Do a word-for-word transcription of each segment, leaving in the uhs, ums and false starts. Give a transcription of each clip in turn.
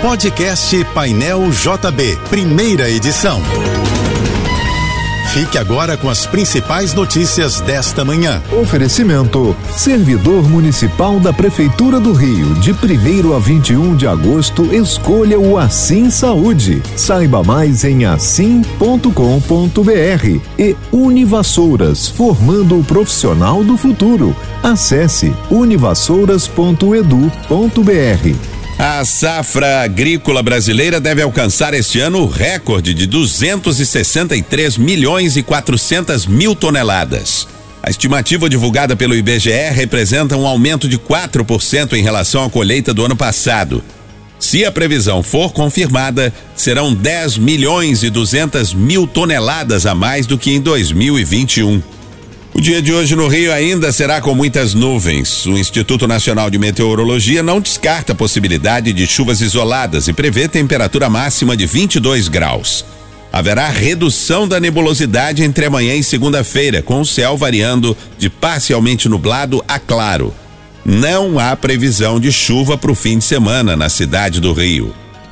Podcast Painel J B, primeira edição. Fique agora com as principais notícias desta manhã. Oferecimento: servidor municipal da Prefeitura do Rio, de primeiro a vinte e um de agosto, escolha o Assim Saúde. Saiba mais em assim ponto com ponto br. E Univassouras, formando o profissional do futuro. Acesse univassouras ponto edu ponto br. A safra agrícola brasileira deve alcançar este ano o recorde de duzentos e sessenta e três milhões e quatrocentas mil toneladas. A estimativa divulgada pelo I B G E representa um aumento de quatro por cento em relação à colheita do ano passado. Se a previsão for confirmada, serão dez milhões e duzentas mil toneladas a mais do que em dois mil e vinte e um. O dia de hoje no Rio ainda será com muitas nuvens. O Instituto Nacional de Meteorologia não descarta a possibilidade de chuvas isoladas e prevê temperatura máxima de vinte e dois graus. Haverá redução da nebulosidade entre amanhã e segunda-feira, com o céu variando de parcialmente nublado a claro. Não há previsão de chuva para o fim de semana na cidade do Rio.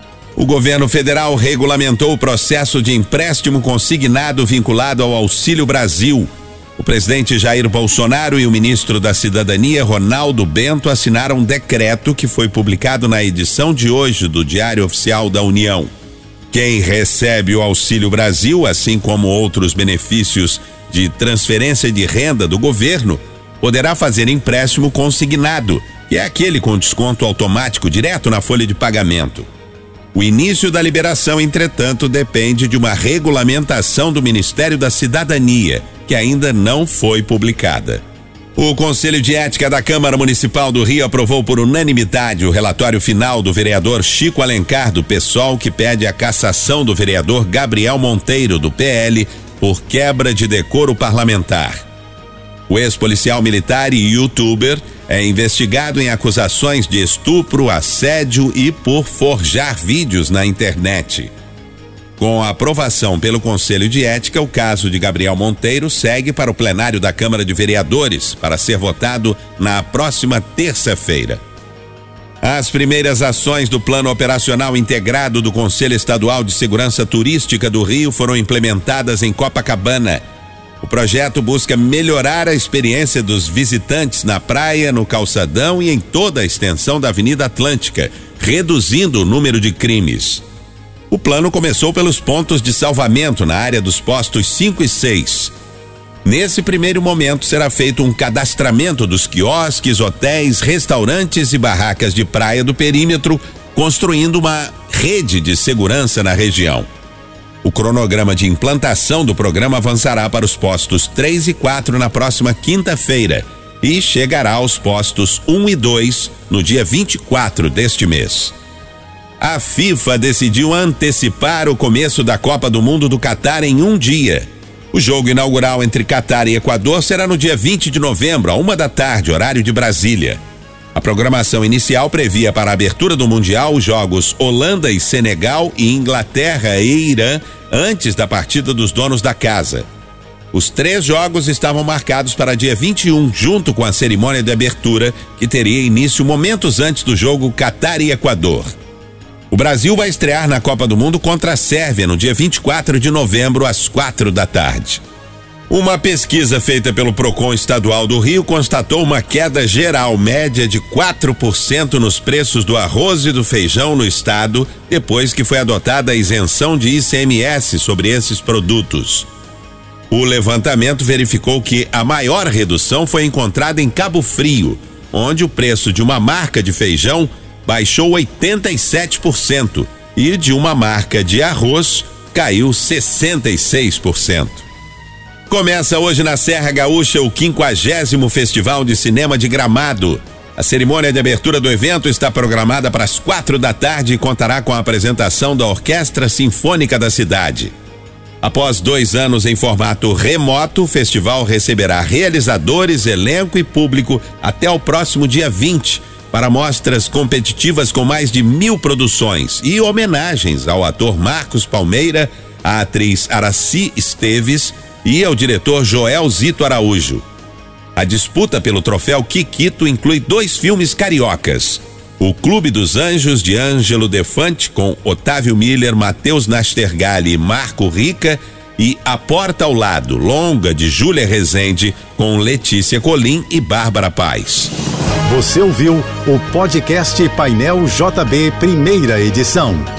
O governo federal regulamentou o processo de empréstimo consignado vinculado ao Auxílio Brasil. O presidente Jair Bolsonaro e o ministro da Cidadania, Ronaldo Bento, assinaram um decreto que foi publicado na edição de hoje do Diário Oficial da União. Quem recebe o Auxílio Brasil, assim como outros benefícios de transferência de renda do governo, poderá fazer empréstimo consignado, que é aquele com desconto automático direto na folha de pagamento. O início da liberação, entretanto, depende de uma regulamentação do Ministério da Cidadania, que ainda não foi publicada. O Conselho de Ética da Câmara Municipal do Rio aprovou por unanimidade o relatório final do vereador Chico Alencar, do PSOL, que pede a cassação do vereador Gabriel Monteiro, do P L, por quebra de decoro parlamentar. O ex-policial militar e youtuber é investigado em acusações de estupro, assédio e por forjar vídeos na internet. Com a aprovação pelo Conselho de Ética, o caso de Gabriel Monteiro segue para o plenário da Câmara de Vereadores para ser votado na próxima terça-feira. As primeiras ações do Plano Operacional Integrado do Conselho Estadual de Segurança Turística do Rio foram implementadas em Copacabana. O projeto busca melhorar a experiência dos visitantes na praia, no calçadão e em toda a extensão da Avenida Atlântica, reduzindo o número de crimes. O plano começou pelos pontos de salvamento na área dos postos cinco e seis. Nesse primeiro momento será feito um cadastramento dos quiosques, hotéis, restaurantes e barracas de praia do perímetro, construindo uma rede de segurança na região. O cronograma de implantação do programa avançará para os postos três e quatro na próxima quinta-feira e chegará aos postos um e dois no dia vinte e quatro deste mês. A FIFA decidiu antecipar o começo da Copa do Mundo do Catar em um dia. O jogo inaugural entre Catar e Equador será no dia vinte de novembro, a uma da tarde, horário de Brasília. A programação inicial previa para a abertura do Mundial os jogos Holanda e Senegal e Inglaterra e Irã antes da partida dos donos da casa. Os três jogos estavam marcados para dia vinte e um, junto com a cerimônia de abertura, que teria início momentos antes do jogo Catar e Equador. O Brasil vai estrear na Copa do Mundo contra a Sérvia no dia vinte e quatro de novembro, às quatro da tarde. Uma pesquisa feita pelo Procon Estadual do Rio constatou uma queda geral média de quatro por cento nos preços do arroz e do feijão no estado, depois que foi adotada a isenção de I C M S sobre esses produtos. O levantamento verificou que a maior redução foi encontrada em Cabo Frio, onde o preço de uma marca de feijão baixou oitenta e sete por cento e de uma marca de arroz caiu sessenta e seis por cento. Começa hoje na Serra Gaúcha o quinquagésimo Festival de Cinema de Gramado. A cerimônia de abertura do evento está programada para as quatro da tarde e contará com a apresentação da Orquestra Sinfônica da cidade. Após dois anos em formato remoto, o festival receberá realizadores, elenco e público até o próximo dia vinte, para mostras competitivas com mais de mil produções e homenagens ao ator Marcos Palmeira, à atriz Araci Esteves e ao diretor Joel Zito Araújo. A disputa pelo troféu Kikito inclui dois filmes cariocas: O Clube dos Anjos, de Ângelo Defante, com Otávio Miller, Matheus Nastergalli e Marco Rica, e A Porta ao Lado, longa, de Júlia Rezende, com Letícia Colim e Bárbara Paz. Você ouviu o podcast Painel J B, primeira edição.